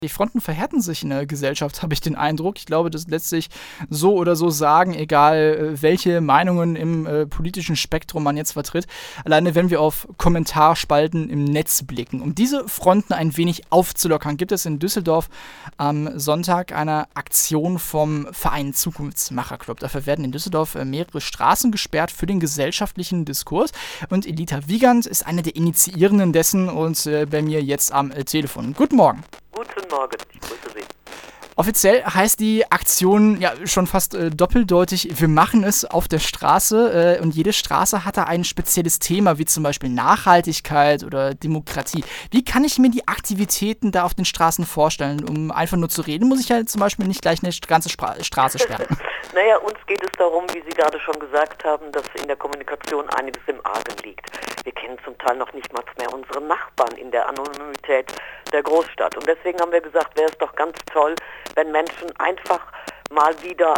Die Fronten verhärten sich in der Gesellschaft, habe ich den Eindruck. Ich glaube, das lässt sich so oder so sagen, egal welche Meinungen im politischen Spektrum man jetzt vertritt. Alleine wenn wir auf Kommentarspalten im Netz blicken. Um diese Fronten ein wenig aufzulockern, gibt es in Düsseldorf am Sonntag eine Aktion vom Verein Zukunftsmacherclub. Dafür werden in Düsseldorf mehrere Straßen gesperrt für den gesellschaftlichen Diskurs. Und Elita Wiegand ist eine der Initiierenden dessen und bei mir jetzt am Telefon. Guten Morgen. Guten Morgen, ich grüße Sie. Offiziell heißt die Aktion ja schon fast doppeldeutig, wir machen es auf der Straße und jede Straße hat da ein spezielles Thema, wie zum Beispiel Nachhaltigkeit oder Demokratie. Wie kann ich mir die Aktivitäten da auf den Straßen vorstellen? Um einfach nur zu reden, muss ich ja zum Beispiel nicht gleich eine ganze Straße sperren. Naja, uns geht es darum, wie Sie gerade schon gesagt haben, dass in der Kommunikation einiges im Argen liegt. Wir kennen zum Teil noch nicht mal mehr unsere Nachbarn in der Anonymität der Großstadt. Und deswegen haben wir gesagt, wäre es doch ganz toll, wenn Menschen einfach mal wieder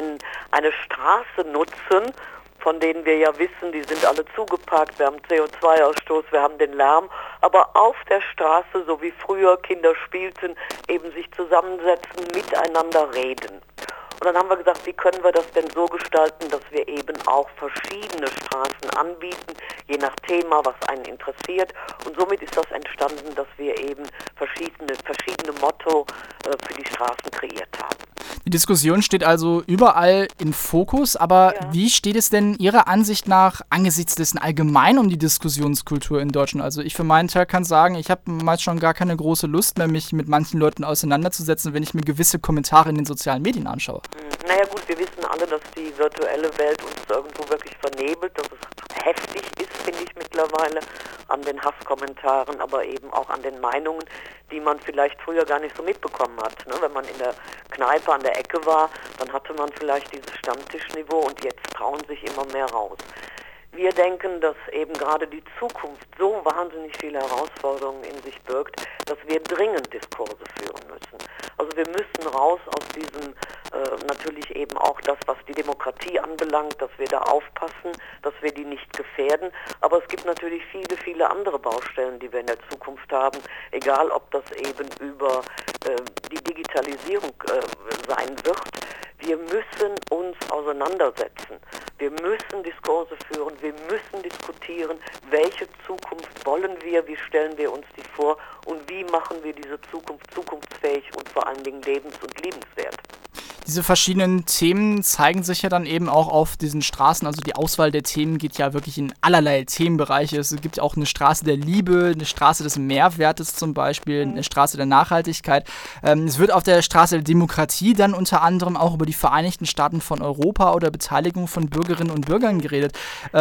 eine Straße nutzen, von denen wir ja wissen, die sind alle zugeparkt, wir haben CO2-Ausstoß, wir haben den Lärm, aber auf der Straße, so wie früher Kinder spielten, eben sich zusammensetzen, miteinander reden. Und dann haben wir gesagt, wie können wir das denn so gestalten, dass wir eben auch verschiedene Straßen anbieten, je nach Thema, was einen interessiert. Und somit ist das entstanden, dass wir eben verschiedene Motto für die Straßen kreiert haben. Die Diskussion steht also überall im Fokus, aber ja. Wie steht es denn Ihrer Ansicht nach angesichts dessen allgemein um die Diskussionskultur in Deutschland? Also ich für meinen Teil kann sagen, ich habe meist schon gar keine große Lust mehr, mich mit manchen Leuten auseinanderzusetzen, wenn ich mir gewisse Kommentare in den sozialen Medien anschaue. Naja gut, wir wissen alle, dass die virtuelle Welt uns irgendwo wirklich vernebelt, dass es heftig ist, finde ich mittlerweile, an den Hasskommentaren, aber eben auch an den Meinungen, die man vielleicht früher gar nicht so mitbekommen hat. Ne? Wenn man in der Kneipe an der Ecke war, dann hatte man vielleicht dieses Stammtischniveau und jetzt trauen sich immer mehr raus. Wir denken, dass eben gerade die Zukunft so wahnsinnig viele Herausforderungen in sich birgt, dass wir dringend Diskurse führen müssen. Also wir müssen raus aus diesem, natürlich eben auch das, was die Demokratie anbelangt, dass wir da aufpassen, dass wir die nicht gefährden. Aber es gibt natürlich viele, viele andere Baustellen, die wir in der Zukunft haben, egal ob das eben über die Digitalisierung sein wird. Wir müssen uns auseinandersetzen. Wir müssen Diskurse führen, wir müssen diskutieren, welche Zukunft wollen wir, wie stellen wir uns die vor und wie machen wir diese Zukunft zukunftsfähig und vor allen Dingen lebens- und liebenswert. Diese verschiedenen Themen zeigen sich ja dann eben auch auf diesen Straßen. Also die Auswahl der Themen geht ja wirklich in allerlei Themenbereiche. Es gibt auch eine Straße der Liebe, eine Straße des Mehrwertes zum Beispiel, eine Straße der Nachhaltigkeit. Es wird auf der Straße der Demokratie dann unter anderem auch über die Vereinigten Staaten von Europa oder Beteiligung von Bürgerinnen und Bürgern geredet.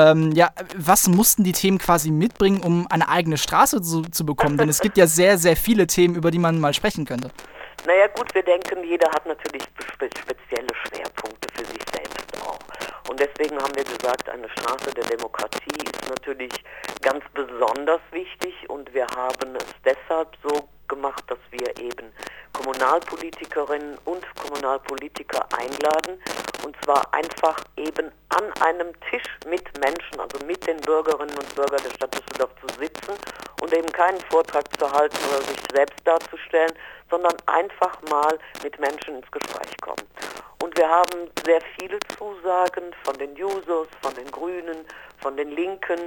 Was mussten die Themen quasi mitbringen, um eine eigene Straße zu bekommen? Denn es gibt ja sehr, sehr viele Themen, über die man mal sprechen könnte. Naja gut, wir denken, jeder hat natürlich spezielle Schwerpunkte für sich selbst auch. Und deswegen haben wir gesagt, eine Straße der Demokratie ist natürlich ganz besonders wichtig und wir haben es deshalb so gemacht, dass wir eben Kommunalpolitikerinnen und Kommunalpolitiker einladen und zwar einfach eben an einem Tisch mit Menschen, also mit den Bürgerinnen und Bürgern der Stadt Düsseldorf zu sitzen und eben keinen Vortrag zu halten oder sich selbst darzustellen, sondern einfach mal mit Menschen ins Gespräch kommen. Und wir haben sehr viele Zusagen von den Jusos, von den Grünen, von den Linken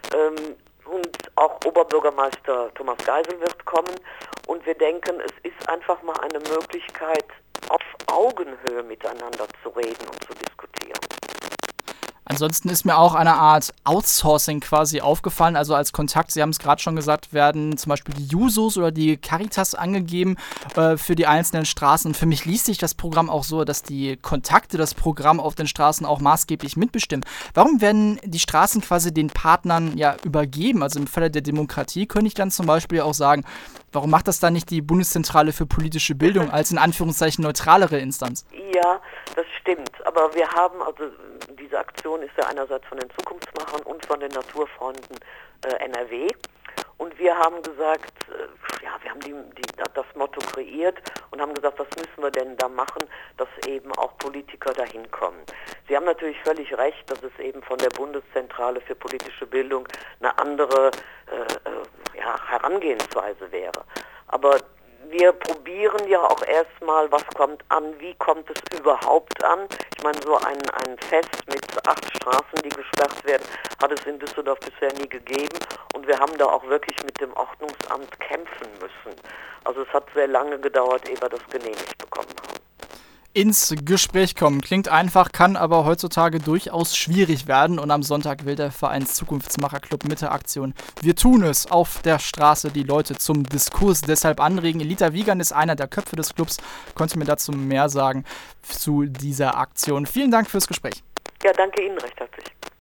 und auch Oberbürgermeister Thomas Geisel wird kommen. Und wir denken, es ist einfach mal eine Möglichkeit, auf Augenhöhe miteinander zu reden und zu diskutieren. Ansonsten ist mir auch eine Art Outsourcing quasi aufgefallen, also als Kontakt, Sie haben es gerade schon gesagt, werden zum Beispiel die Jusos oder die Caritas angegeben für die einzelnen Straßen. Und für mich liest sich das Programm auch so, dass die Kontakte das Programm auf den Straßen auch maßgeblich mitbestimmen. Warum werden die Straßen quasi den Partnern ja übergeben? Also im Falle der Demokratie könnte ich dann zum Beispiel auch sagen, warum macht das dann nicht die Bundeszentrale für politische Bildung als in Anführungszeichen neutralere Instanz? Ja, das stimmt. Aber wir haben, also diese Aktion ist ja einerseits von den Zukunftsmachern und von den Naturfreunden NRW. Und wir haben gesagt, wir haben das Motto kreiert und haben gesagt, was müssen wir denn da machen, dass eben auch Politiker dahin kommen. Sie haben natürlich völlig recht, dass es eben von der Bundeszentrale für politische Bildung eine andere Herangehensweise wäre. Aber wir probieren ja auch erstmal, was kommt an, wie kommt es überhaupt an. Ich meine, so ein Fest mit 8 Straßen, die gesperrt werden, hat es in Düsseldorf bisher nie gegeben. Und wir haben da auch wirklich mit dem Ordnungsamt kämpfen müssen. Also es hat sehr lange gedauert, ehe wir das genehmigt bekommen haben. Ins Gespräch kommen. Klingt einfach, kann aber heutzutage durchaus schwierig werden. Und am Sonntag will der Vereins Zukunftsmacher-Club mit der Aktion Wir tun es auf der Straße die Leute zum Diskurs deshalb anregen. Elita Wiegand ist einer der Köpfe des Clubs, konnte mir dazu mehr sagen zu dieser Aktion. Vielen Dank fürs Gespräch. Ja, danke Ihnen recht herzlich.